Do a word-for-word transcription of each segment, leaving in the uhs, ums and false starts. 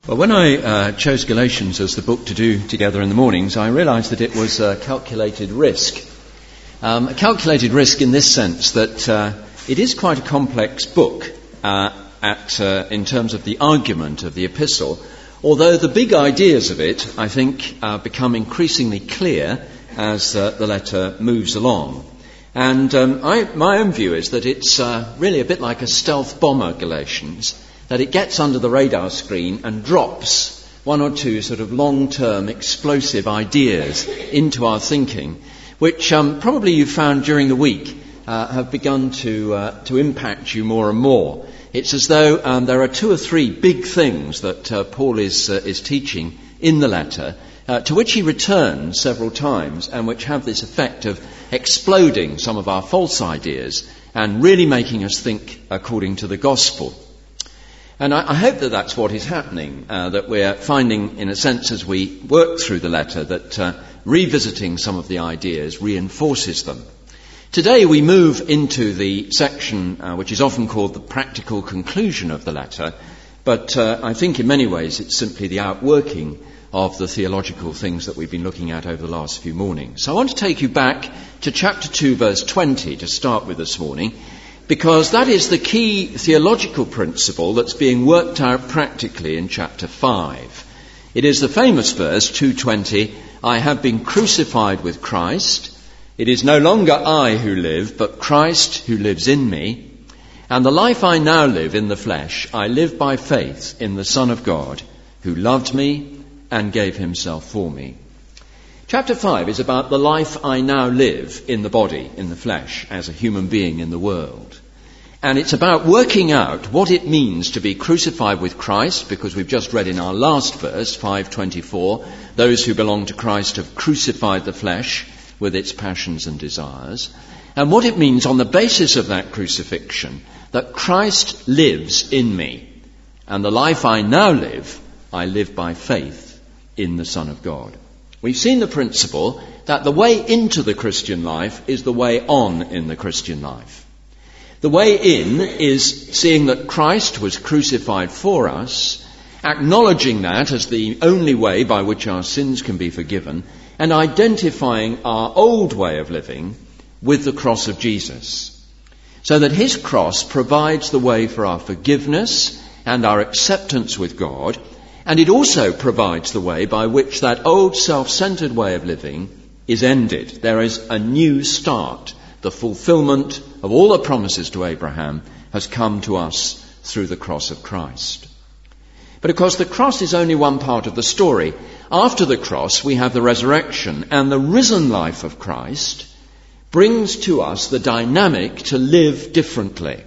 Well, when I uh, chose Galatians as the book to do together in the mornings, I realised that it was a calculated risk. Um, a calculated risk in this sense that uh, it is quite a complex book uh, at, uh, in terms of the argument of the epistle, although the big ideas of it, I think, uh, become increasingly clear as uh, the letter moves along. And um, I, my own view is that it's uh, really a bit like a stealth bomber, Galatians, that it gets under the radar screen and drops one or two sort of long-term explosive ideas into our thinking, which um, probably you've found during the week uh, have begun to uh, to impact you more and more. It's as though um, there are two or three big things that uh, Paul is uh, is teaching in the letter, uh, to which he returns several times, and which have this effect of exploding some of our false ideas and really making us think according to the gospel. And I, I hope that that's what is happening, uh, that we're finding, in a sense, as we work through the letter, that uh, revisiting some of the ideas reinforces them. Today we move into the section uh, which is often called the practical conclusion of the letter, but uh, I think in many ways it's simply the outworking of the theological things that we've been looking at over the last few mornings. So I want to take you back to chapter two, verse twenty, to start with this morning, because that is the key theological principle that's being worked out practically in chapter five. It is the famous verse, two twenty, I have been crucified with Christ. It is no longer I who live, but Christ who lives in me. And the life I now live in the flesh, I live by faith in the Son of God, who loved me and gave himself for me. Chapter five is about the life I now live in the body, in the flesh, as a human being in the world. And it's about working out what it means to be crucified with Christ, because we've just read in our last verse, five twenty-four, those who belong to Christ have crucified the flesh with its passions and desires. And what it means on the basis of that crucifixion, that Christ lives in me. And the life I now live, I live by faith in the Son of God. We've seen the principle that the way into the Christian life is the way on in the Christian life. The way in is seeing that Christ was crucified for us, acknowledging that as the only way by which our sins can be forgiven, and identifying our old way of living with the cross of Jesus, so that his cross provides the way for our forgiveness and our acceptance with God. And it also provides the way by which that old self-centered way of living is ended. There is a new start. The fulfillment of all the promises to Abraham has come to us through the cross of Christ. But of course the cross is only one part of the story. After the cross we have the resurrection, and the risen life of Christ brings to us the dynamic to live differently.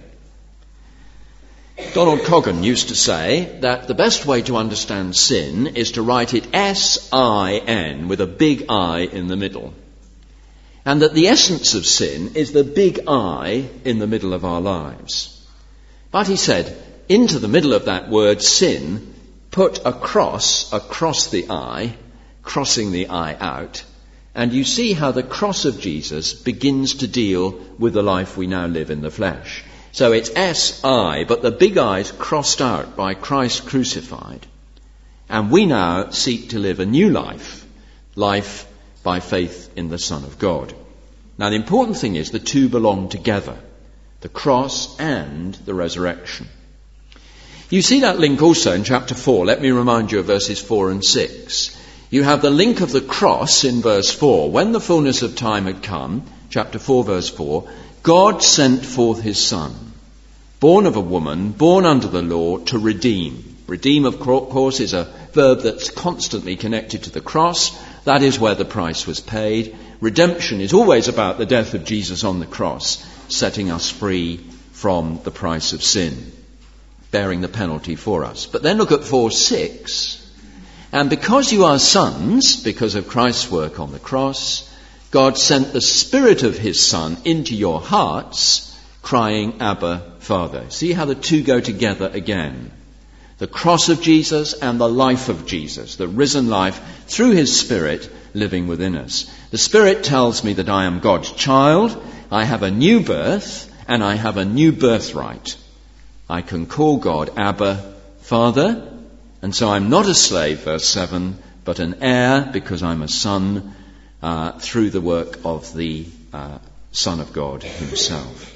Donald Coggan used to say that the best way to understand sin is to write it S I N with a big I in the middle. And that the essence of sin is the big I in the middle of our lives. But he said, into the middle of that word sin, put a cross across the I, crossing the I out, and you see how the cross of Jesus begins to deal with the life we now live in the flesh. So it's S I, but the big I is crossed out by Christ crucified. And we now seek to live a new life, life by faith in the Son of God. Now the important thing is the two belong together, the cross and the resurrection. You see that link also in chapter four. Let me remind you of verses four and six. You have the link of the cross in verse four. When the fullness of time had come, chapter four verse four, God sent forth his Son, born of a woman, born under the law, to redeem. Redeem, of course, is a verb that's constantly connected to the cross. That is where the price was paid. Redemption is always about the death of Jesus on the cross, setting us free from the price of sin, bearing the penalty for us. But then look at four six. And because you are sons, because of Christ's work on the cross, God sent the Spirit of his Son into your hearts, crying, Abba, Father. See how the two go together again. The cross of Jesus and the life of Jesus, the risen life through his Spirit living within us. The Spirit tells me that I am God's child, I have a new birth, and I have a new birthright. I can call God Abba, Father, And so I'm not a slave, verse seven, but an heir because I'm a son uh, through the work of the uh, Son of God himself.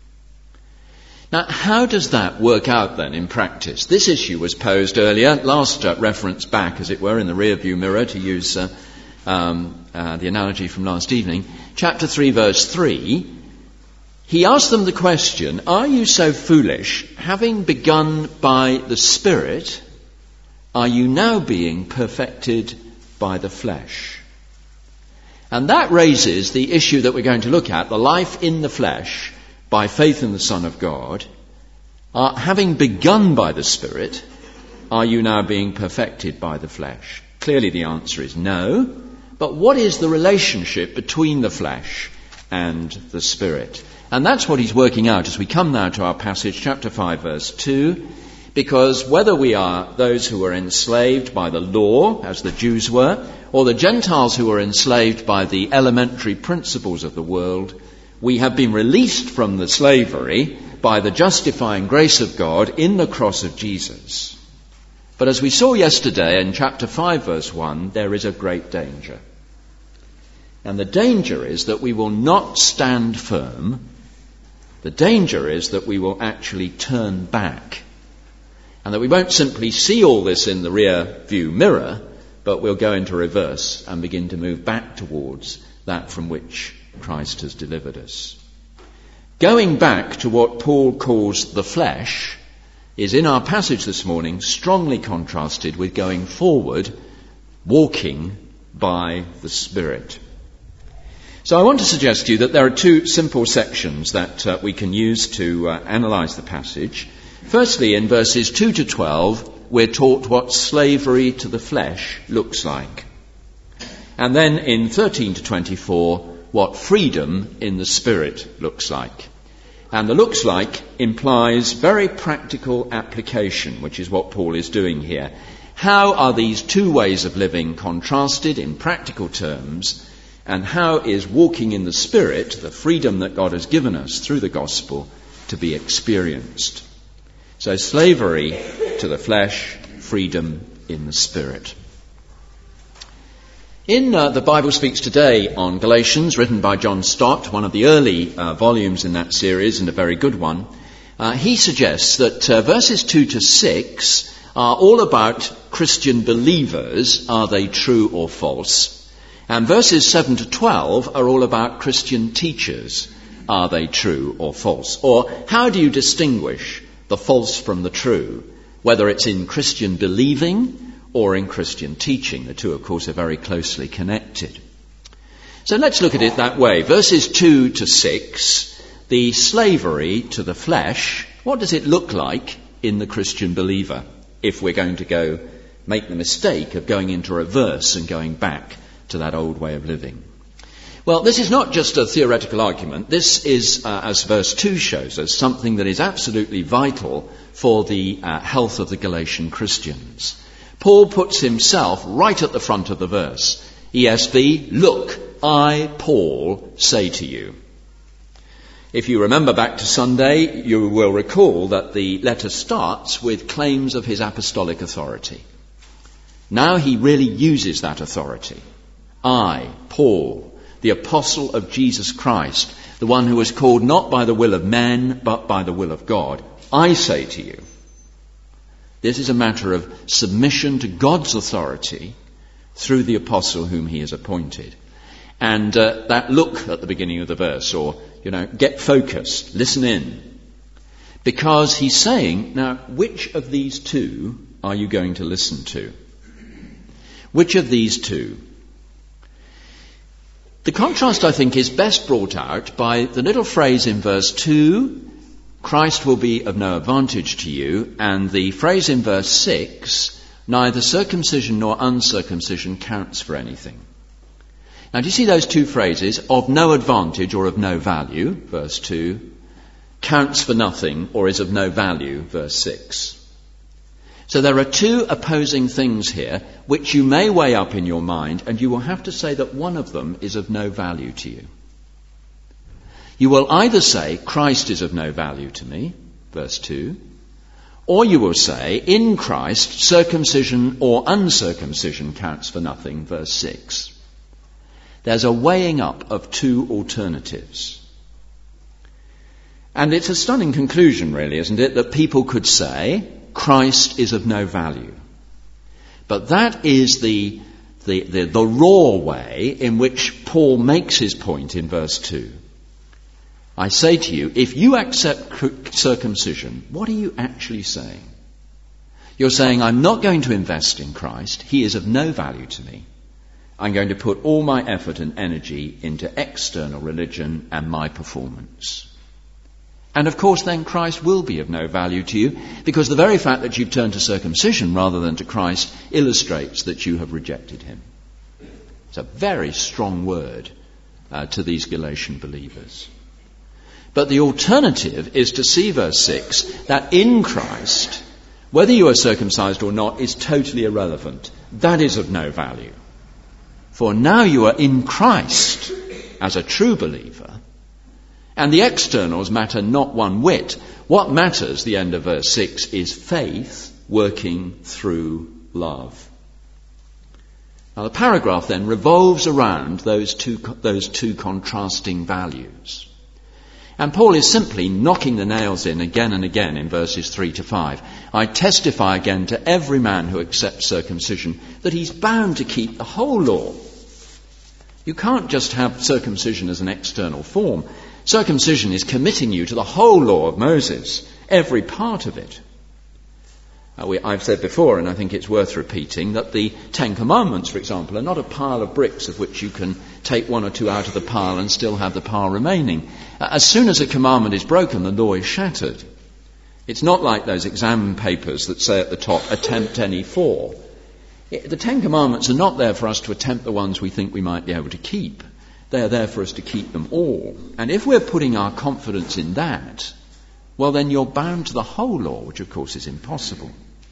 Now, how does that work out then in practice? This issue was posed earlier, last uh, reference back, as it were, in the rear-view mirror, to use uh, um, uh, the analogy from last evening. Chapter three, verse three, he asked them the question, are you so foolish, having begun by the Spirit, are you now being perfected by the flesh? And that raises the issue that we're going to look at, the life in the flesh, by faith in the Son of God. Uh, having begun by the Spirit, are you now being perfected by the flesh? Clearly the answer is no. But what is the relationship between the flesh and the Spirit? And that's what he's working out as we come now to our passage, chapter five, verse two. Because whether we are those who are enslaved by the law, as the Jews were, or the Gentiles who are enslaved by the elementary principles of the world, we have been released from the slavery by the justifying grace of God in the cross of Jesus. But as we saw yesterday in chapter five, verse one, there is a great danger. And the danger is that we will not stand firm. The danger is that we will actually turn back. And that we won't simply see all this in the rear view mirror, but we'll go into reverse and begin to move back towards that from which Christ has delivered us. Going back to what Paul calls the flesh is in our passage this morning strongly contrasted with going forward, walking by the Spirit. So I want to suggest to you that there are two simple sections that uh, we can use to uh, analyse the passage. Firstly, in verses two to twelve, we're taught what slavery to the flesh looks like. And then in thirteen to twenty-four, what freedom in the Spirit looks like. And the looks like implies very practical application, which is what Paul is doing here. How are these two ways of living contrasted in practical terms? And how is walking in the Spirit, the freedom that God has given us through the gospel, to be experienced? So slavery to the flesh, freedom in the Spirit. In uh, the Bible Speaks Today on Galatians, written by John Stott, one of the early uh, volumes in that series and a very good one, uh, he suggests that uh, verses two to six are all about Christian believers, are they true or false? And verses seven to twelve are all about Christian teachers, are they true or false? Or how do you distinguish the false from the true, whether it's in Christian believing or in Christian teaching? The two, of course, are very closely connected. So let's look at it that way. Verses two to six, the slavery to the flesh, what does it look like in the Christian believer if we're going to go make the mistake of going into reverse and going back to that old way of living? Well, this is not just a theoretical argument. This is, uh, as verse two shows us, something that is absolutely vital for the uh, health of the Galatian Christians. Paul puts himself right at the front of the verse. E S V, look, I, Paul, say to you. If you remember back to Sunday, you will recall that the letter starts with claims of his apostolic authority. Now he really uses that authority. I, Paul, the apostle of Jesus Christ, the one who was called not by the will of men, but by the will of God, I say to you. This is a matter of submission to God's authority through the apostle whom he has appointed. And uh, that look at the beginning of the verse, or, you know, get focused, listen in. Because he's saying, now, which of these two are you going to listen to? Which of these two? The contrast, I think, is best brought out by the little phrase in verse two, Christ will be of no advantage to you, and the phrase in verse six, neither circumcision nor uncircumcision counts for anything. Now, do you see those two phrases, of no advantage or of no value, verse two, counts for nothing or is of no value, verse six. So there are two opposing things here which you may weigh up in your mind, and you will have to say that one of them is of no value to you. You will either say, Christ is of no value to me, verse two, Or you will say, in Christ, circumcision or uncircumcision counts for nothing, verse six. There's a weighing up of two alternatives. And it's a stunning conclusion, really, isn't it, that people could say, Christ is of no value. But that is the, the, the, the raw way in which Paul makes his point in verse two. I say to you, if you accept circumcision, what are you actually saying? You're saying, I'm not going to invest in Christ. He is of no value to me. I'm going to put all my effort and energy into external religion and my performance. And of course then Christ will be of no value to you, because the very fact that you've turned to circumcision rather than to Christ illustrates that you have rejected him. It's a very strong word uh, to these Galatian believers. But the alternative is to see verse six, that in Christ, whether you are circumcised or not is totally irrelevant. That is of no value. For now you are in Christ as a true believer, and the externals matter not one whit. What matters, the end of verse six, is faith working through love. Now the paragraph then revolves around those two, those two contrasting values. And Paul is simply knocking the nails in again and again in verses three to five. I testify again to every man who accepts circumcision that he's bound to keep the whole law. You can't just have circumcision as an external form. Circumcision is committing you to the whole law of Moses, every part of it. Uh, we, I've said before, and I think it's worth repeating, that the Ten Commandments, for example, are not a pile of bricks of which you can take one or two out of the pile and still have the pile remaining. Uh, as soon as a commandment is broken, the law is shattered. It's not like those exam papers that say at the top, attempt any four. It, the Ten Commandments are not there for us to attempt the ones we think we might be able to keep. They are there for us to keep them all. And if we're putting our confidence in that, well then you're bound to the whole law, which of course is impossible.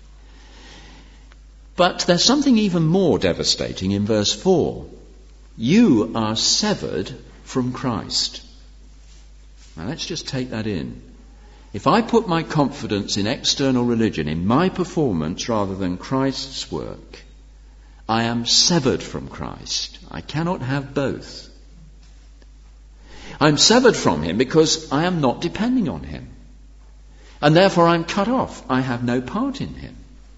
But there's something even more devastating in verse four. You are severed from Christ. Now let's just take that in. If I put my confidence in external religion, in my performance rather than Christ's work, I am severed from Christ. I cannot have both. I'm severed from him because I am not depending on him. And therefore I'm cut off. I have no part in him.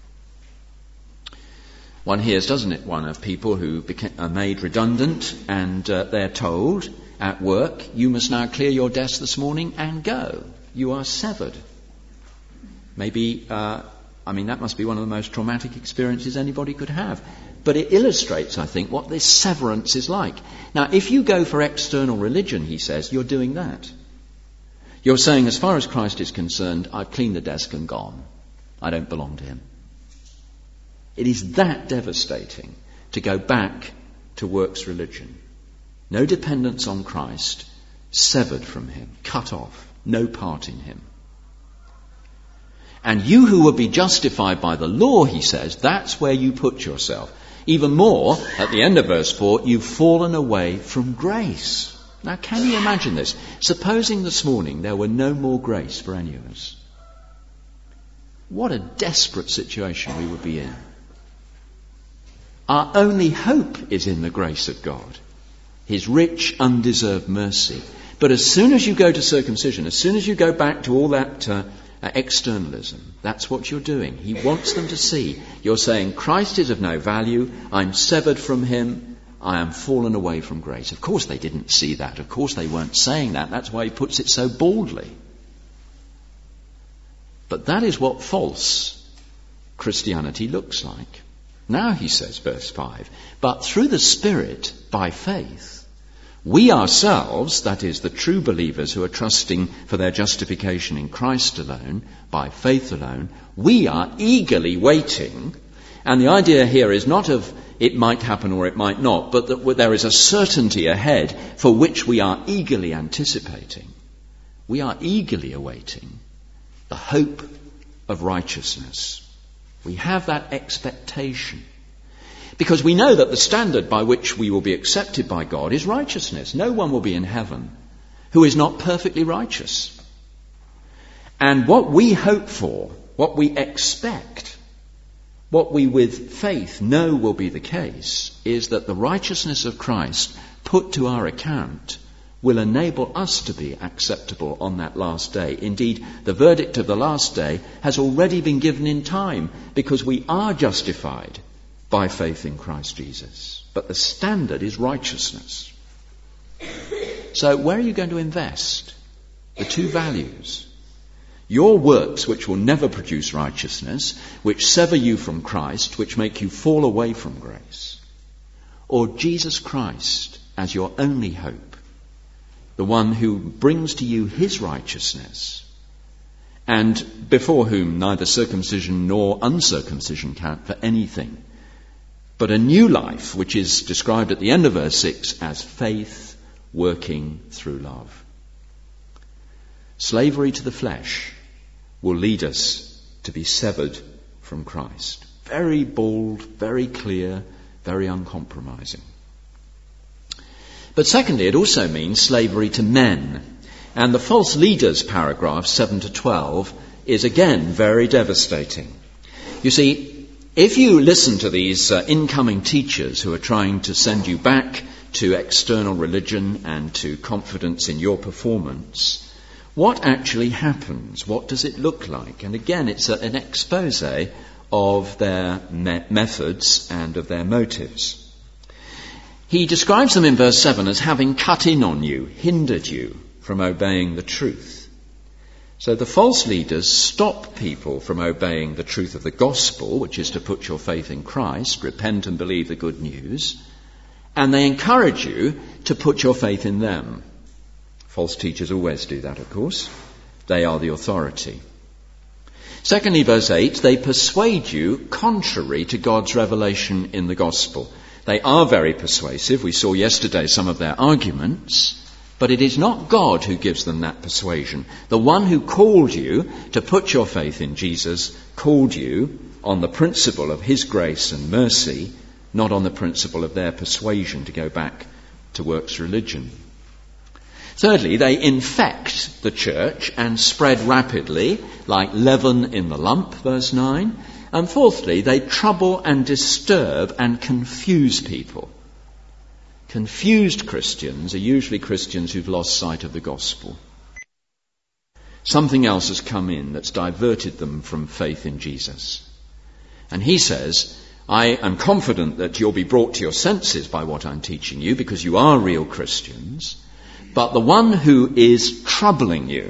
One hears, doesn't it, one of people who became, are made redundant and uh, they're told at work, you must now clear your desk this morning and go. You are severed. Maybe, uh, I mean, that must be one of the most traumatic experiences anybody could have. But it illustrates, I think, what this severance is like. Now, if you go for external religion, he says, you're doing that. You're saying, as far as Christ is concerned, I've cleaned the desk and gone. I don't belong to him. It is that devastating to go back to works religion. No dependence on Christ, severed from him, cut off, no part in him. And you who will be justified by the law, he says, that's where you put yourself. Even more, at the end of verse four, you've fallen away from grace. Now, can you imagine this? Supposing this morning there were no more grace for any of us. What a desperate situation we would be in. Our only hope is in the grace of God, his rich, undeserved mercy. But as soon as you go to circumcision, as soon as you go back to all that uh, uh, externalism, that's what you're doing. He wants them to see. You're saying, Christ is of no value, I'm severed from him, I am fallen away from grace. Of course they didn't see that. Of course they weren't saying that. That's why he puts it so baldly. But that is what false Christianity looks like. Now he says, verse five, but through the Spirit, by faith, we ourselves, that is, the true believers who are trusting for their justification in Christ alone, by faith alone, we are eagerly waiting. And the idea here is not of it might happen or it might not, but that there is a certainty ahead for which we are eagerly anticipating. We are eagerly awaiting the hope of righteousness. We have that expectation. Because we know that the standard by which we will be accepted by God is righteousness. No one will be in heaven who is not perfectly righteous. And what we hope for what we expect, what we with faith know will be the case, is that the righteousness of Christ put to our account will enable us to be acceptable on that last day. Indeed, the verdict of the last day has already been given in time, because we are justified by faith in Christ Jesus. But the standard is righteousness. So where are you going to invest the two values? Your works, which will never produce righteousness, which sever you from Christ, which make you fall away from grace, or Jesus Christ as your only hope, the one who brings to you his righteousness, and before whom neither circumcision nor uncircumcision count for anything, but a new life, which is described at the end of verse six as faith working through love. Slavery to the flesh will lead us to be severed from Christ. Very bold, very clear, very uncompromising. But secondly, it also means slavery to men. And the false leaders paragraph seven to twelve is again very devastating. You see, if you listen to these uh, incoming teachers who are trying to send you back to external religion and to confidence in your performance, what actually happens? What does it look like? And again, it's a, an expose of their me- methods and of their motives. He describes them in verse seven as having cut in on you, hindered you from obeying the truth. So the false leaders stop people from obeying the truth of the gospel, which is to put your faith in Christ, repent and believe the good news, and they encourage you to put your faith in them. False teachers always do that, of course. They are the authority. Secondly, verse eight, they persuade you contrary to God's revelation in the gospel. They are very persuasive. We saw yesterday some of their arguments. But it is not God who gives them that persuasion. The one who called you to put your faith in Jesus called you on the principle of his grace and mercy, not on the principle of their persuasion to go back to works religion. Thirdly, they infect the church and spread rapidly, like leaven in the lump, verse nine. And fourthly, they trouble and disturb and confuse people. Confused Christians are usually Christians who've lost sight of the gospel. Something else has come in that's diverted them from faith in Jesus. And he says, I am confident that you'll be brought to your senses by what I'm teaching you, because you are real Christians. But the one who is troubling you,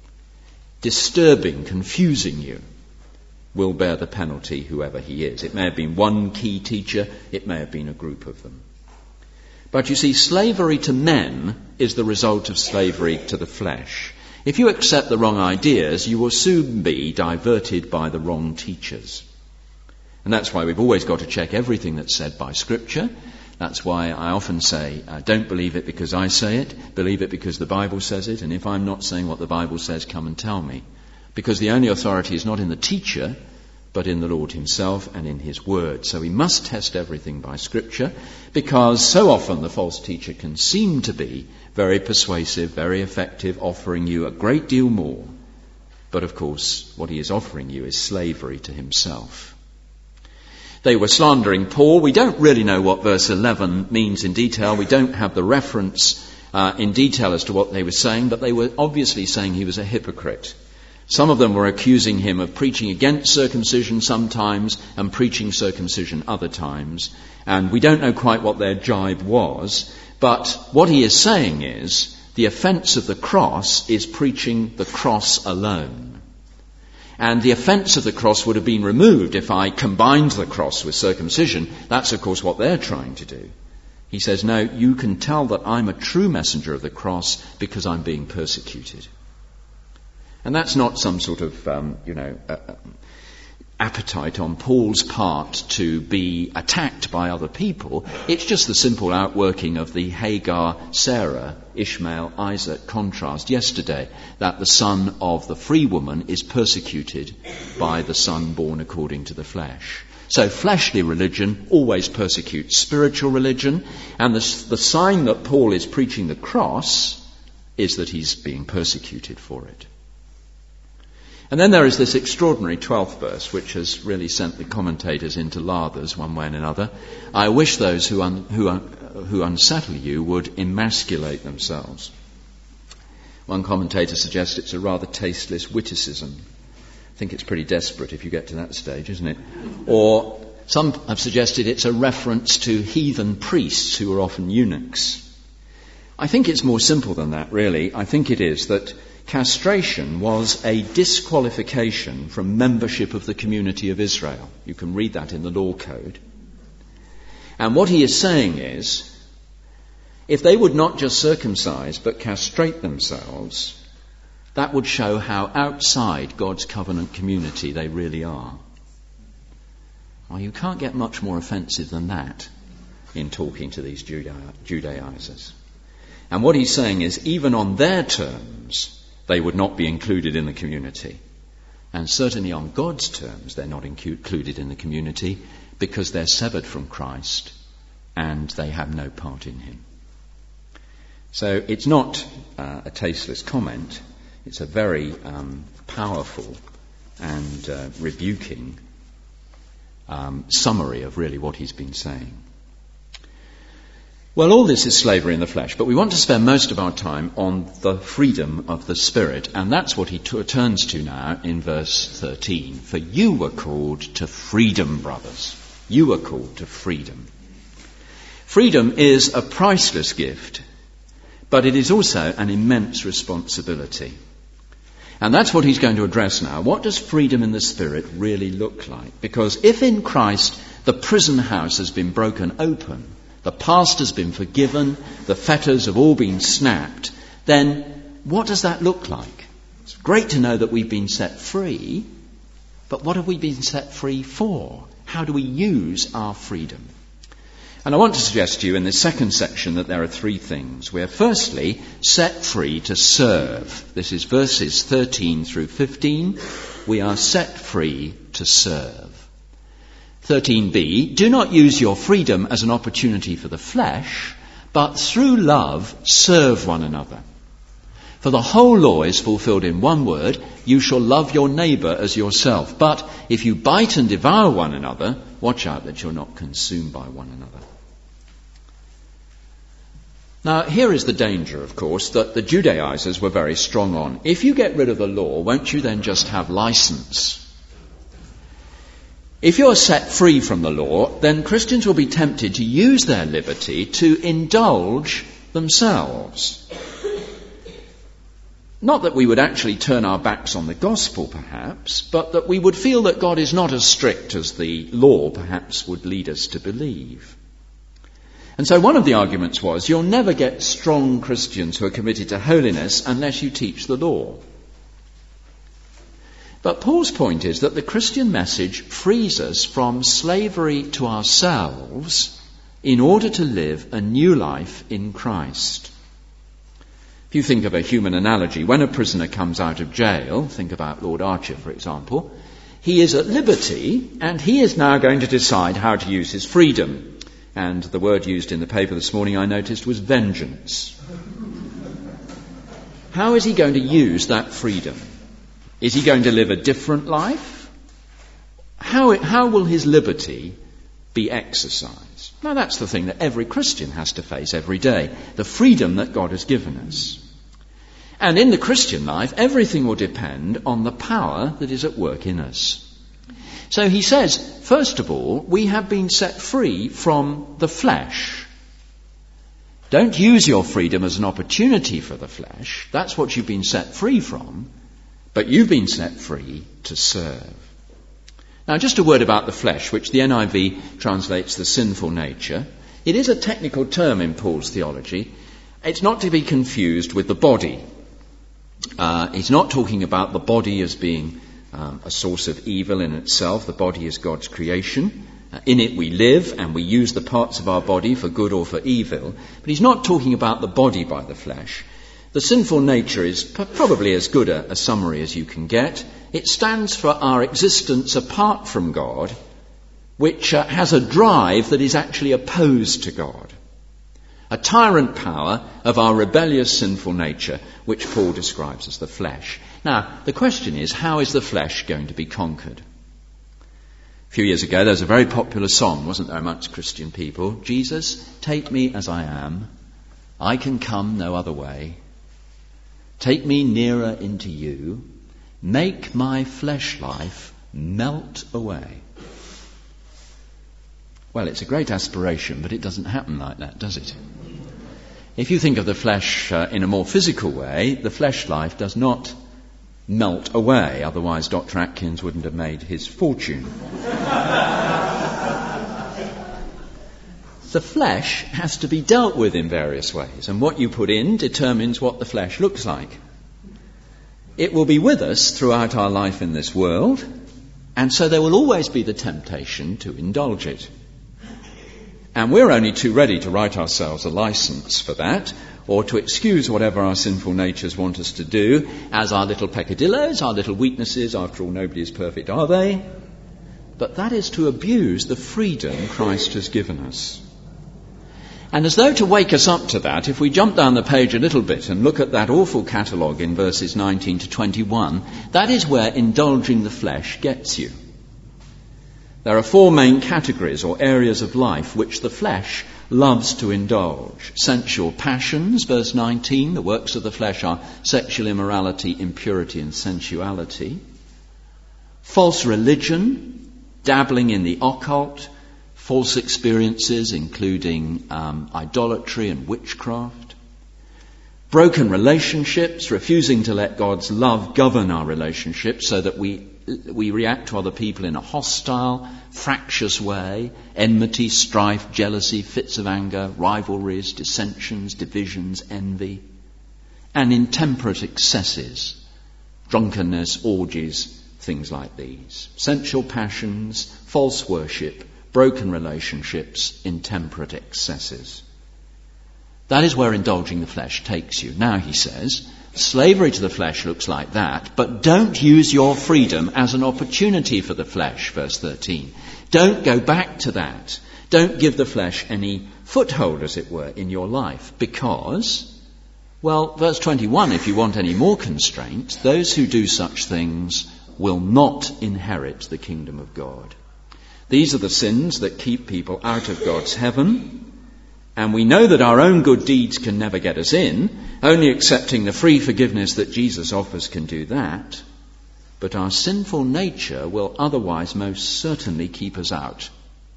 disturbing, confusing you, will bear the penalty, whoever he is. It may have been one key teacher, it may have been a group of them. But you see, slavery to men is the result of slavery to the flesh. If you accept the wrong ideas, you will soon be diverted by the wrong teachers. And that's why we've always got to check everything that's said by Scripture. That's why I often say, uh, don't believe it because I say it, believe it because the Bible says it, and if I'm not saying what the Bible says, come and tell me. Because the only authority is not in the teacher, but in the Lord himself and in his word. So we must test everything by Scripture, because so often the false teacher can seem to be very persuasive, very effective, offering you a great deal more. But of course, what he is offering you is slavery to himself. They were slandering Paul. We don't really know what verse eleven means in detail. We don't have the reference uh, in detail as to what they were saying, but they were obviously saying he was a hypocrite. Some of them were accusing him of preaching against circumcision sometimes and preaching circumcision other times. And we don't know quite what their jibe was. But what he is saying is the offence of the cross is preaching the cross alone. And the offence of the cross would have been removed if I combined the cross with circumcision. That's, of course, what they're trying to do. He says, no, you can tell that I'm a true messenger of the cross because I'm being persecuted. And that's not some sort of, um, you know, uh, appetite on Paul's part to be attacked by other people. It's just the simple outworking of the Hagar, Sarah, Ishmael, Isaac contrast yesterday, that the son of the free woman is persecuted by the son born according to the flesh. So fleshly religion always persecutes spiritual religion, and the, the sign that Paul is preaching the cross is that he's being persecuted for it. And then there is this extraordinary twelfth verse, which has really sent the commentators into lathers one way and another. I wish those who, un- who, un- who unsettle you would emasculate themselves. One commentator suggests it's a rather tasteless witticism. I think it's pretty desperate if you get to that stage, isn't it? Or some have suggested it's a reference to heathen priests who were often eunuchs. I think it's more simple than that, really. I think it is that castration was a disqualification from membership of the community of Israel. You can read that in the law code. And what he is saying is, if they would not just circumcise but castrate themselves, that would show how outside God's covenant community they really are. Well, you can't get much more offensive than that in talking to these Judai- Judaizers. And what he's saying is, even on their terms, they would not be included in the community. And certainly on God's terms, they're not included in the community because they're severed from Christ and they have no part in him. So it's not uh, a tasteless comment. It's a very um, powerful and uh, rebuking um, summary of really what he's been saying. Well, all this is slavery in the flesh, but we want to spend most of our time on the freedom of the Spirit, and that's what he t- turns to now in verse thirteen. For you were called to freedom, brothers. You were called to freedom. Freedom is a priceless gift, but it is also an immense responsibility. And that's what he's going to address now. What does freedom in the Spirit really look like? Because if in Christ the prison house has been broken open, the past has been forgiven, the fetters have all been snapped, then what does that look like? It's great to know that we've been set free, but what have we been set free for? How do we use our freedom? And I want to suggest to you in this second section that there are three things. We are firstly set free to serve. This is verses thirteen through fifteen. We are set free to serve. thirteen b, do not use your freedom as an opportunity for the flesh, but through love serve one another. For the whole law is fulfilled in one word, you shall love your neighbour as yourself. But if you bite and devour one another, watch out that you're not consumed by one another. Now, here is the danger, of course, that the Judaizers were very strong on. If you get rid of the law, won't you then just have license? If you're set free from the law, then Christians will be tempted to use their liberty to indulge themselves. Not that we would actually turn our backs on the gospel, perhaps, but that we would feel that God is not as strict as the law perhaps would lead us to believe. And so one of the arguments was, you'll never get strong Christians who are committed to holiness unless you teach the law. But Paul's point is that the Christian message frees us from slavery to ourselves in order to live a new life in Christ. If you think of a human analogy, when a prisoner comes out of jail, think about Lord Archer, for example, he is at liberty and he is now going to decide how to use his freedom. And the word used in the paper this morning, I noticed, was vengeance. How is he going to use that freedom? Is he going to live a different life? How, it, how will his liberty be exercised? Now, that's the thing that every Christian has to face every day, the freedom that God has given us. And in the Christian life, everything will depend on the power that is at work in us. So he says, first of all, we have been set free from the flesh. Don't use your freedom as an opportunity for the flesh. That's what you've been set free from. But you've been set free to serve. Now, just a word about the flesh, which the N I V translates the sinful nature. It is a technical term in Paul's theology. It's not to be confused with the body. Uh, he's not talking about the body as being um, a source of evil in itself. The body is God's creation. Uh, in it we live and we use the parts of our body for good or for evil. But he's not talking about the body by the flesh. The sinful nature is p- probably as good a, a summary as you can get. It stands for our existence apart from God, which uh, has a drive that is actually opposed to God. A tyrant power of our rebellious sinful nature, which Paul describes as the flesh. Now, the question is, how is the flesh going to be conquered? A few years ago, there was a very popular song, wasn't there, amongst Christian people? Jesus, take me as I am. I can come no other way. Take me nearer into you. Make my flesh life melt away. Well, it's a great aspiration, but it doesn't happen like that, does it? If you think of the flesh uh, in a more physical way, the flesh life does not melt away. Otherwise, Doctor Atkins wouldn't have made his fortune. The flesh has to be dealt with in various ways, and what you put in determines what the flesh looks like. It will be with us throughout our life in this world, and so there will always be the temptation to indulge it. And we're only too ready to write ourselves a license for that, or to excuse whatever our sinful natures want us to do as our little peccadillos, our little weaknesses. After all, nobody is perfect, are they? But that is to abuse the freedom Christ has given us. And as though to wake us up to that, if we jump down the page a little bit and look at that awful catalogue in verses nineteen to twenty-one, that is where indulging the flesh gets you. There are four main categories or areas of life which the flesh loves to indulge. Sensual passions, verse nineteen, the works of the flesh are sexual immorality, impurity and sensuality. False religion, dabbling in the occult, false experiences including um, idolatry and witchcraft. Broken relationships, refusing to let God's love govern our relationships so that we we react to other people in a hostile, fractious way. Enmity, strife, jealousy, fits of anger, rivalries, dissensions, divisions, envy. And intemperate excesses, drunkenness, orgies, things like these. Sensual passions, false worship, broken relationships, intemperate excesses. That is where indulging the flesh takes you. Now, he says, slavery to the flesh looks like that, but don't use your freedom as an opportunity for the flesh, verse thirteen. Don't go back to that. Don't give the flesh any foothold, as it were, in your life, because, well, verse twenty-one, if you want any more constraint, those who do such things will not inherit the kingdom of God. These are the sins that keep people out of God's heaven. And we know that our own good deeds can never get us in. Only accepting the free forgiveness that Jesus offers can do that. But our sinful nature will otherwise most certainly keep us out.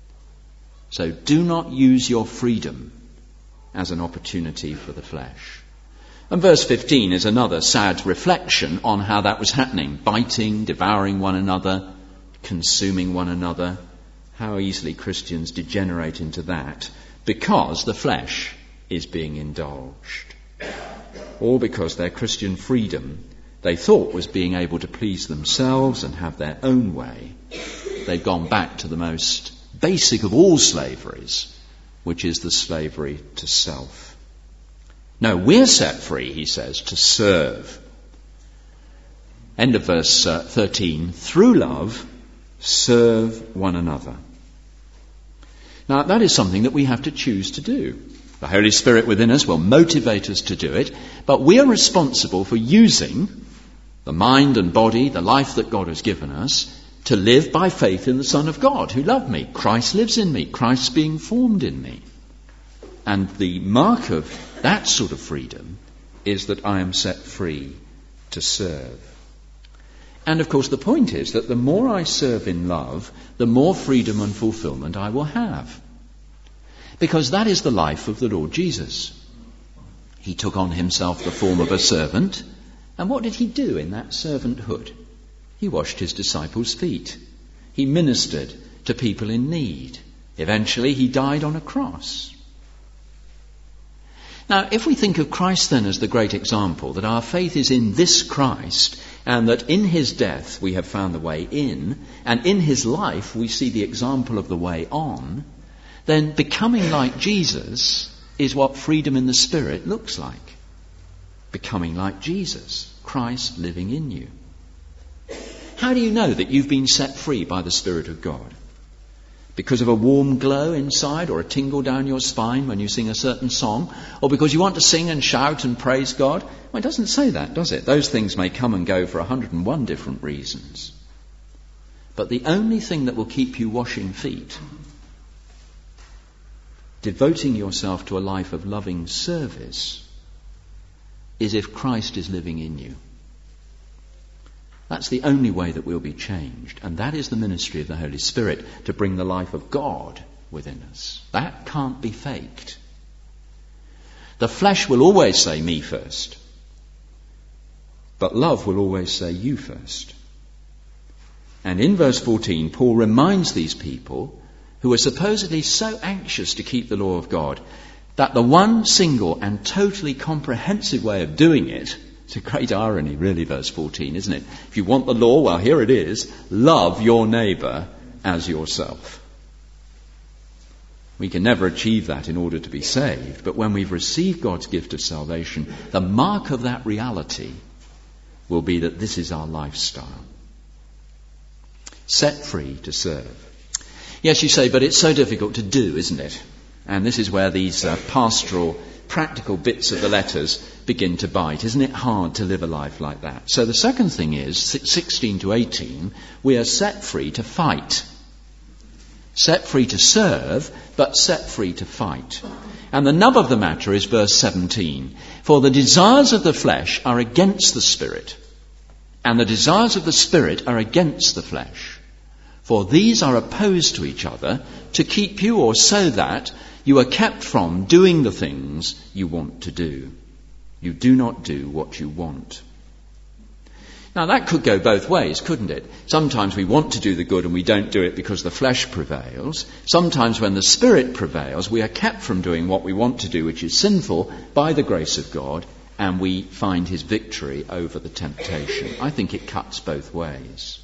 So do not use your freedom as an opportunity for the flesh. And verse fifteen is another sad reflection on how that was happening. Biting, devouring one another, consuming one another. How easily Christians degenerate into that. Because the flesh is being indulged. Or because their Christian freedom they thought was being able to please themselves and have their own way. They've gone back to the most basic of all slaveries, which is the slavery to self. No, we're set free, he says, to serve. End of verse uh, thirteen. Through love, serve one another. Now, that is something that we have to choose to do. The Holy Spirit within us will motivate us to do it, but we are responsible for using the mind and body, the life that God has given us, to live by faith in the Son of God who loved me. Christ lives in me. Christ's being formed in me. And the mark of that sort of freedom is that I am set free to serve. And of course the point is that the more I serve in love, the more freedom and fulfillment I will have. Because that is the life of the Lord Jesus. He took on himself the form of a servant. And what did he do in that servanthood? He washed his disciples' feet. He ministered to people in need. Eventually he died on a cross. Now, if we think of Christ then as the great example, that our faith is in this Christ, and that in his death we have found the way in, and in his life we see the example of the way on, then becoming like Jesus is what freedom in the Spirit looks like. Becoming like Jesus, Christ living in you. How do you know that you've been set free by the Spirit of God? Because of a warm glow inside or a tingle down your spine when you sing a certain song, or because you want to sing and shout and praise God? Well, it doesn't say that, does it? Those things may come and go for one hundred and one different reasons. But the only thing that will keep you washing feet, devoting yourself to a life of loving service, is if Christ is living in you. That's the only way that we'll be changed. And that is the ministry of the Holy Spirit, to bring the life of God within us. That can't be faked. The flesh will always say me first. But love will always say you first. And in verse fourteen, Paul reminds these people who are supposedly so anxious to keep the law of God that the one single and totally comprehensive way of doing it, it's a great irony really, verse fourteen, isn't it? If you want the law, well, here it is. Love your neighbour as yourself. We can never achieve that in order to be saved, but when we've received God's gift of salvation, the mark of that reality will be that this is our lifestyle. Set free to serve. Yes, you say, but it's so difficult to do, isn't it? And this is where these uh, pastoral, practical bits of the letters begin to bite. Isn't it hard to live a life like that? So the second thing is, sixteen to eighteen, we are set free to fight. Set free to serve, but set free to fight. And the nub of the matter is verse seventeen. For the desires of the flesh are against the Spirit, and the desires of the Spirit are against the flesh. For these are opposed to each other, to keep you, or so that you are kept from doing the things you want to do. You do not do what you want. Now that could go both ways, couldn't it? Sometimes we want to do the good and we don't do it because the flesh prevails. Sometimes when the Spirit prevails, we are kept from doing what we want to do, which is sinful, by the grace of God, and we find his victory over the temptation. I think it cuts both ways.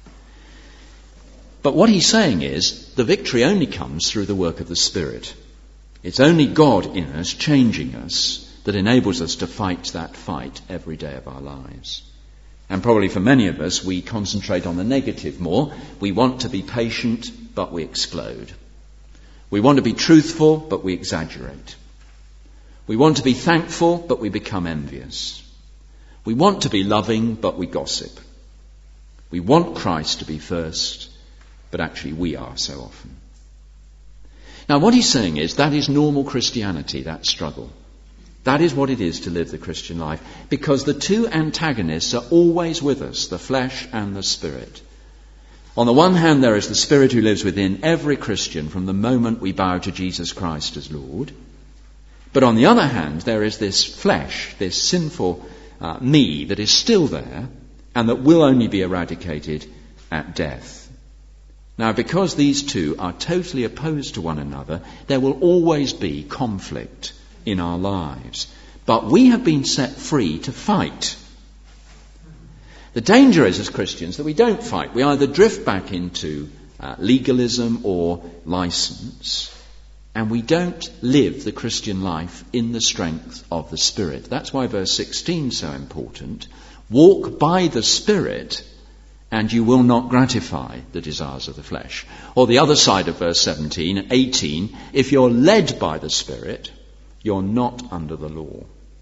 But what he's saying is, the victory only comes through the work of the Spirit. It's only God in us, changing us, that enables us to fight that fight every day of our lives. And probably for many of us, we concentrate on the negative more. We want to be patient, but we explode. We want to be truthful, but we exaggerate. We want to be thankful, but we become envious. We want to be loving, but we gossip. We want Christ to be first, but actually we are so often. Now what he's saying is that is normal Christianity, that struggle. That is what it is to live the Christian life, because the two antagonists are always with us, the flesh and the Spirit. On the one hand, there is the Spirit who lives within every Christian from the moment we bow to Jesus Christ as Lord. But on the other hand, there is this flesh, this sinful uh, me that is still there and that will only be eradicated at death. Now, because these two are totally opposed to one another, there will always be conflict in our lives. But we have been set free to fight. The danger is, as Christians, that we don't fight. We either drift back into uh, legalism or license, and we don't live the Christian life in the strength of the Spirit. That's why verse sixteen is so important. Walk by the Spirit, and you will not gratify the desires of the flesh. Or the other side of verse seventeen, eighteen, if you're led by the Spirit, you're not under the law.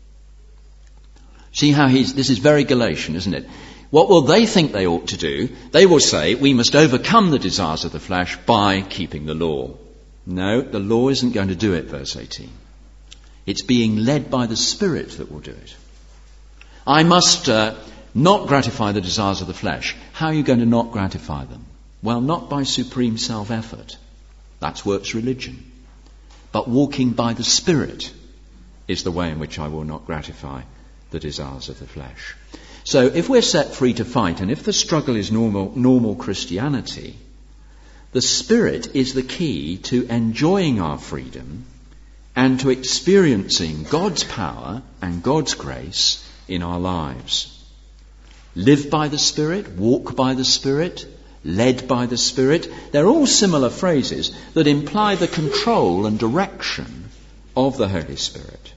See how he's, this is very Galatian, isn't it? What will they think they ought to do? They will say, we must overcome the desires of the flesh by keeping the law. No, the law isn't going to do it, verse eighteen. It's being led by the Spirit that will do it. I must uh, not gratify the desires of the flesh. How are you going to not gratify them? Well, not by supreme self-effort. That's works religion. But walking by the Spirit is the way in which I will not gratify the desires of the flesh. So if we're set free to fight, and if the struggle is normal, normal Christianity, the Spirit is the key to enjoying our freedom and to experiencing God's power and God's grace in our lives. Live by the Spirit, walk by the Spirit, led by the Spirit. They're all similar phrases that imply the control and direction of the Holy Spirit.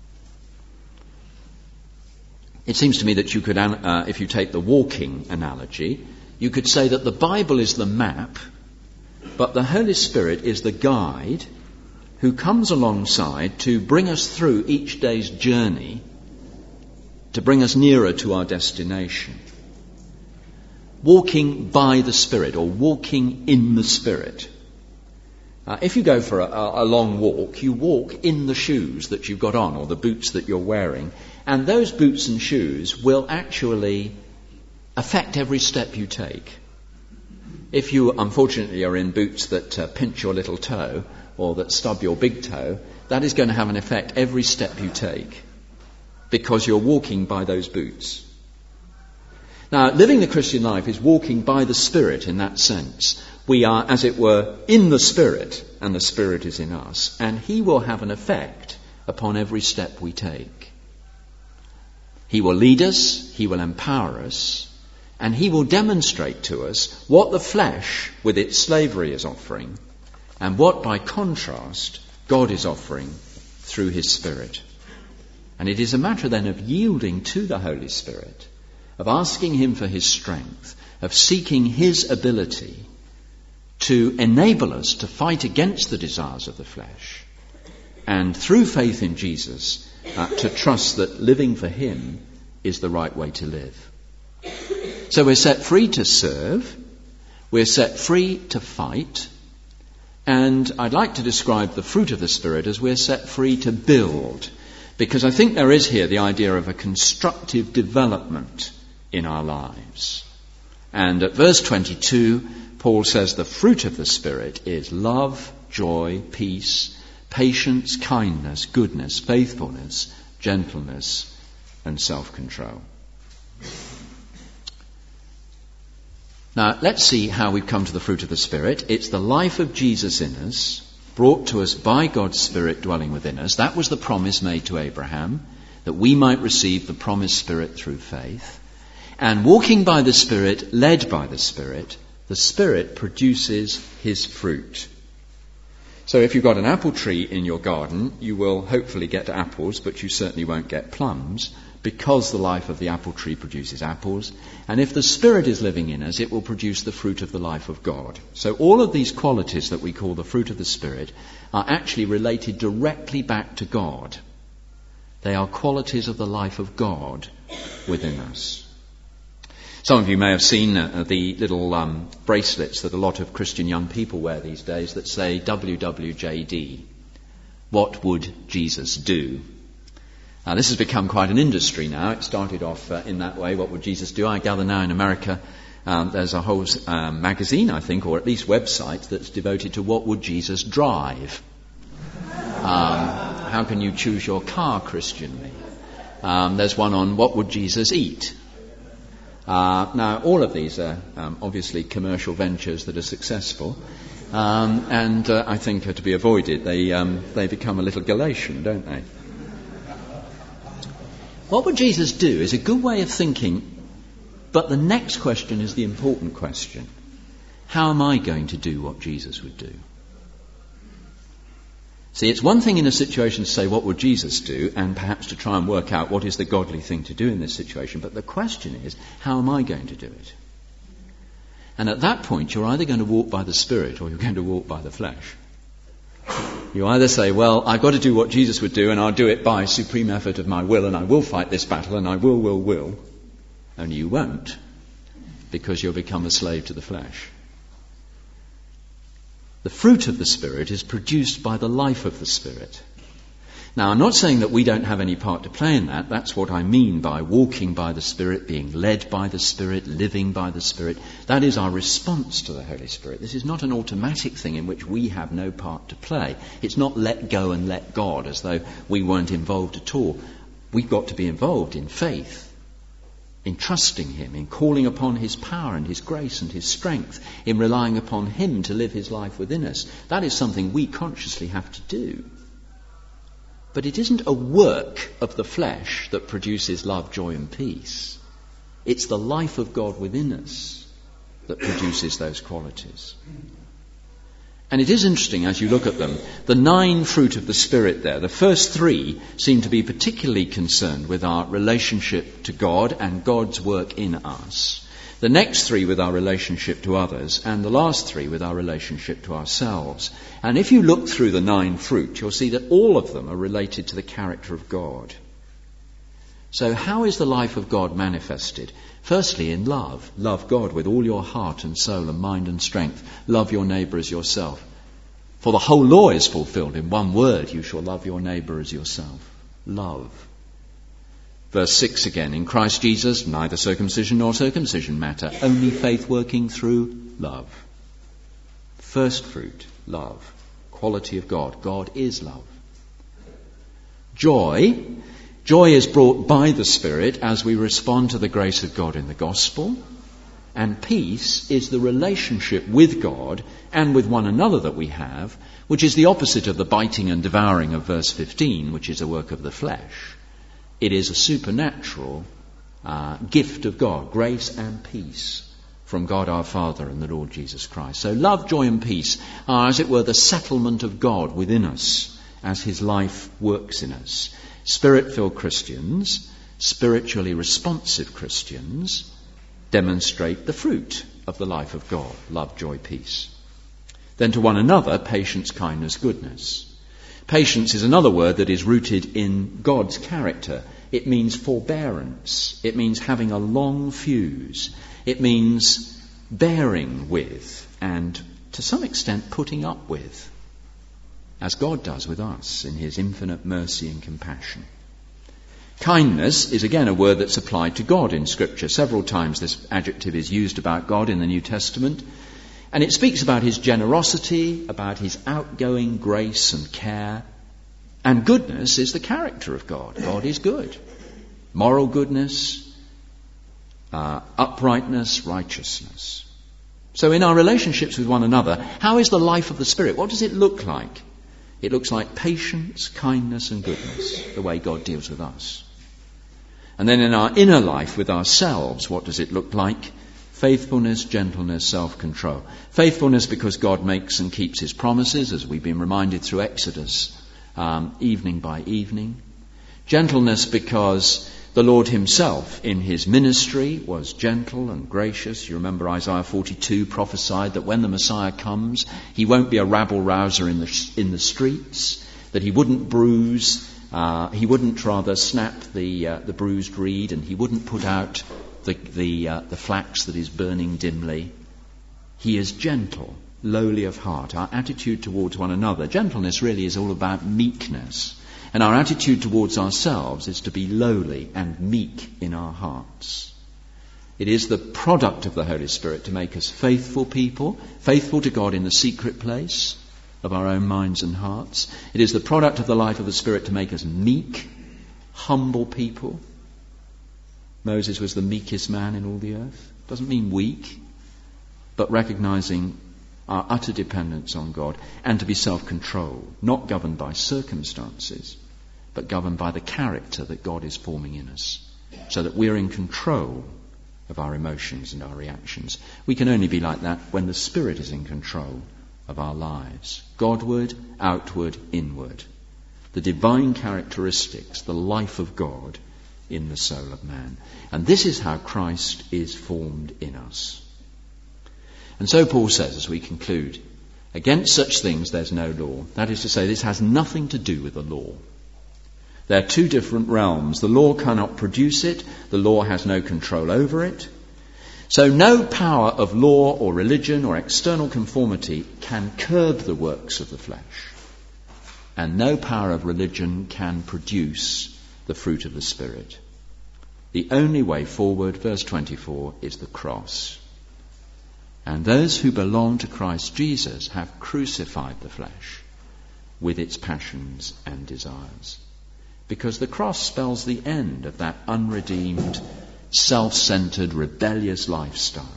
It seems to me that you could, uh, if you take the walking analogy, you could say that the Bible is the map but the Holy Spirit is the guide who comes alongside to bring us through each day's journey, to bring us nearer to our destination. Walking by the Spirit, or walking in the Spirit. Uh, if you go for a, a long walk, you walk in the shoes that you've got on, or the boots that you're wearing, and those boots and shoes will actually affect every step you take. If you, unfortunately, are in boots that uh, pinch your little toe, or that stub your big toe, that is going to have an effect every step you take, because you're walking by those boots. Now, living the Christian life is walking by the Spirit in that sense. We are, as it were, in the Spirit, and the Spirit is in us, and He will have an effect upon every step we take. He will lead us, He will empower us, and He will demonstrate to us what the flesh, with its slavery, is offering, and what, by contrast, God is offering through His Spirit. And it is a matter then of yielding to the Holy Spirit, of asking Him for His strength, of seeking His ability to enable us to fight against the desires of the flesh, and through faith in Jesus, uh, to trust that living for Him is the right way to live. So we're set free to serve, we're set free to fight, and I'd like to describe the fruit of the Spirit as we're set free to build, because I think there is here the idea of a constructive development in our lives. And at verse twenty-two, Paul says the fruit of the Spirit is love, joy, peace, patience, kindness, goodness, faithfulness, gentleness, and self-control. Now, let's see how we've come to the fruit of the Spirit. It's the life of Jesus in us, brought to us by God's Spirit dwelling within us. That was the promise made to Abraham, that we might receive the promised Spirit through faith. And walking by the Spirit, led by the Spirit, the Spirit produces His fruit. So if you've got an apple tree in your garden, you will hopefully get apples, but you certainly won't get plums, because the life of the apple tree produces apples. And if the Spirit is living in us, it will produce the fruit of the life of God. So all of these qualities that we call the fruit of the Spirit are actually related directly back to God. They are qualities of the life of God within us. Some of you may have seen uh, the little um, bracelets that a lot of Christian young people wear these days that say W W J D. What would Jesus do? Now, this has become quite an industry now. It started off uh, in that way. What would Jesus do? I gather now in America um, there's a whole um, magazine, I think, or at least website that's devoted to what would Jesus drive. Um, how can you choose your car Christianly? Um, there's one on what would Jesus eat. Uh, now, all of these are um, obviously commercial ventures that are successful, um, and uh, I think are to be avoided. They um, they become a little Galatian, don't they? What would Jesus do is a good way of thinking, but the next question is the important question. How am I going to do what Jesus would do? See, it's one thing in a situation to say, what would Jesus do, and perhaps to try and work out what is the godly thing to do in this situation, but the question is, how am I going to do it? And at that point, you're either going to walk by the Spirit or you're going to walk by the flesh. You either say, well, I've got to do what Jesus would do, and I'll do it by supreme effort of my will, and I will fight this battle, and I will, will, will. Only you won't, because you'll become a slave to the flesh. The fruit of the Spirit is produced by the life of the Spirit. Now, I'm not saying that we don't have any part to play in that. That's what I mean by walking by the Spirit, being led by the Spirit, living by the Spirit. That is our response to the Holy Spirit. This is not an automatic thing in which we have no part to play. It's not let go and let God, as though we weren't involved at all. We've got to be involved in faith, in trusting Him, in calling upon His power and His grace and His strength, in relying upon Him to live His life within us. That is something we consciously have to do. But it isn't a work of the flesh that produces love, joy and peace. It's the life of God within us that produces those qualities. And it is interesting as you look at them, the nine fruit of the Spirit there, the first three seem to be particularly concerned with our relationship to God and God's work in us. the next three with our relationship to others, and the last three with our relationship to ourselves. And if you look through the nine fruit, you'll see that all of them are related to the character of God. So how is the life of God manifested? Firstly, in love. Love God with all your heart and soul and mind and strength. Love your neighbour as yourself. For the whole law is fulfilled in one word: you shall love your neighbour as yourself. Love. Verse six again, in Christ Jesus, neither circumcision nor circumcision matter, only faith working through love. First fruit, love. Quality of God. God is love. Joy. Joy is brought by the Spirit as we respond to the grace of God in the gospel. And peace is the relationship with God and with one another that we have, which is the opposite of the biting and devouring of verse fifteen, which is a work of the flesh. It is a supernatural uh, gift of God, grace and peace from God our Father and the Lord Jesus Christ. So love, joy and peace are, as it were, the settlement of God within us as his life works in us. Spirit-filled Christians, spiritually responsive Christians, demonstrate the fruit of the life of God: love, joy, peace. Then to one another, patience, kindness, goodness. Patience is another word that is rooted in God's character. It means forbearance. It means having a long fuse. It means bearing with and, to some extent, putting up with, as God does with us in his infinite mercy and compassion. Kindness is again a word that's applied to God in Scripture. Several times this adjective is used about God in the New Testament. And it speaks about his generosity, about his outgoing grace and care. And goodness is the character of God. God is good. Moral goodness, uh, uprightness, righteousness. So in our relationships with one another, how is the life of the Spirit? What does it look like? It looks like patience, kindness and goodness, the way God deals with us. And then in our inner life with ourselves, what does it look like? Faithfulness, gentleness, self-control. Faithfulness because God makes and keeps his promises, as we've been reminded through Exodus, um, evening by evening. Gentleness because the Lord himself in his ministry was gentle and gracious. You remember Isaiah forty-two prophesied that when the Messiah comes, he won't be a rabble-rouser in the, in the streets, that he wouldn't bruise, uh, he wouldn't rather snap the, uh, the bruised reed, and he wouldn't put out the, the, uh, the flax that is burning dimly. He is gentle, lowly of heart. Our attitude towards one another, gentleness really is all about meekness. And our attitude towards ourselves is to be lowly and meek in our hearts. It is the product of the Holy Spirit to make us faithful people, faithful to God in the secret place of our own minds and hearts. It is the product of the life of the Spirit to make us meek, humble people. Moses was the meekest man in all the earth. Doesn't mean weak, but recognizing our utter dependence on God, and to be self-controlled, not governed by circumstances, but governed by the character that God is forming in us, so that we're in control of our emotions and our reactions. We can only be like that when the Spirit is in control of our lives. Godward, outward, inward. The divine characteristics, the life of God in the soul of man. And this is how Christ is formed in us. And so Paul says, as we conclude, against such things there's no law. That is to say, this has nothing to do with the law. They're two different realms. The law cannot produce it. The law has no control over it. So no power of law or religion or external conformity can curb the works of the flesh. And no power of religion can produce the fruit of the Spirit. The only way forward, verse twenty-four, is the cross. And those who belong to Christ Jesus have crucified the flesh with its passions and desires. Because the cross spells the end of that unredeemed, self-centered, rebellious lifestyle.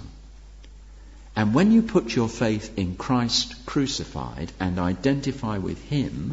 And when you put your faith in Christ crucified and identify with him,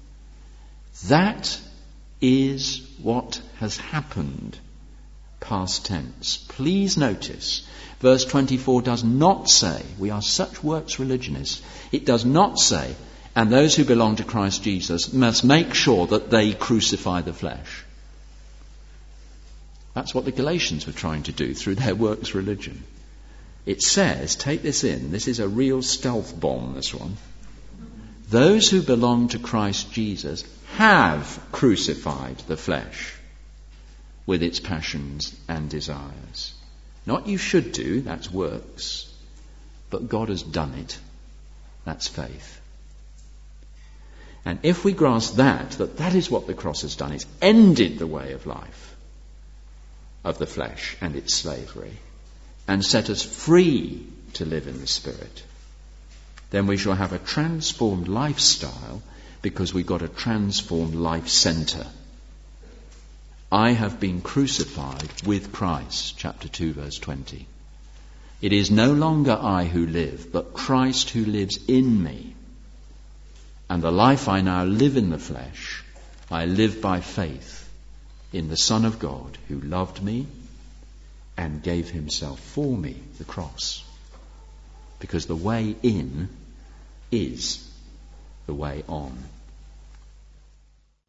that is what has happened. Past tense. Please notice, verse twenty-four does not say, we are such works religionists, it does not say, and those who belong to Christ Jesus must make sure that they crucify the flesh. That's what the Galatians were trying to do through their works religion. It says, take this in, this is a real stealth bomb, this one. Those who belong to Christ Jesus have crucified the flesh with its passions and desires. Not you should do, that's works, but God has done it. That's faith. And if we grasp that, that that is what the cross has done, it's ended the way of life of the flesh and its slavery, and set us free to live in the Spirit, then we shall have a transformed lifestyle because we've got a transformed life centre. I have been crucified with Christ, chapter two, verse twenty. It is no longer I who live, but Christ who lives in me. And the life I now live in the flesh, I live by faith in the Son of God who loved me and gave himself for me, the cross. Because the way in is the way on.